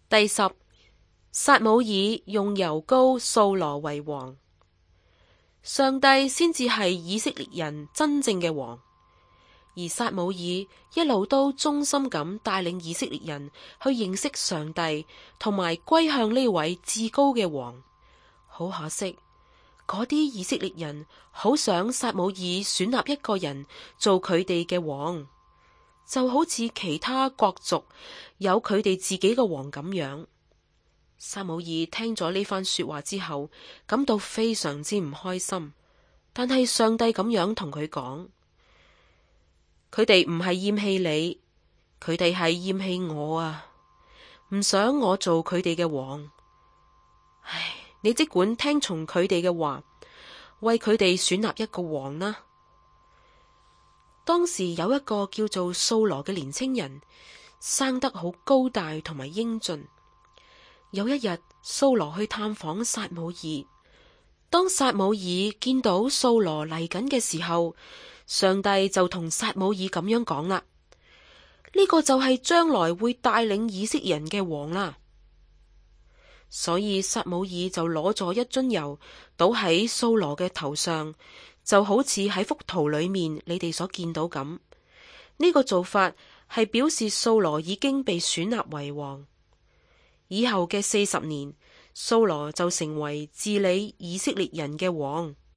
第10，撒母耳用油膏掃羅為王。上帝先至係以色列人真正嘅王，而撒母耳一路都忠心咁帶領以色列人去認識上帝，同埋歸向呢位至高嘅王。好可惜，嗰啲以色列人好想撒母耳選立一個人做佢哋嘅王，就好似其他國族有佢哋自己嘅王咁樣。撒母耳聽咗呢番說話之後，感到非常之唔開心。但係上帝咁樣同佢講，佢哋唔係厭棄你，佢哋係厭棄我啊，唔想我做佢哋嘅王。唉，你即管聽從佢哋嘅話，為佢哋選立一個王啦。當時有一個叫做掃羅嘅年輕人，生得好高大同埋英俊。有一日，掃羅去探訪撒母耳。當撒母耳見到掃羅嚟緊嘅時候，上帝就同撒母耳咁樣講啦：呢個就係將來會帶領以色列人嘅王啦。所以撒母耳就攞咗一樽油倒喺掃羅嘅頭上，就好似喺幅圖裏面你哋所見到咁。呢個做法係表示掃羅已經被選立為王。以後嘅40年，掃羅就成為治理以色列人嘅王。